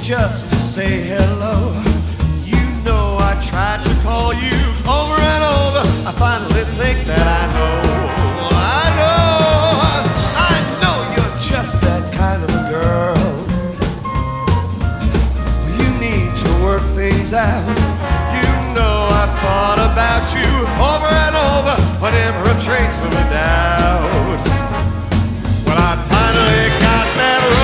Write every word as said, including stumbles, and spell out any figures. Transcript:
just to say hello. You know I tried to call you over and over. I finally think that I know, I know, I know you're just that kind of a girl. You need to work things out. You know I thought about you over and over, but never a trace of a doubt. Well, I finally got that right.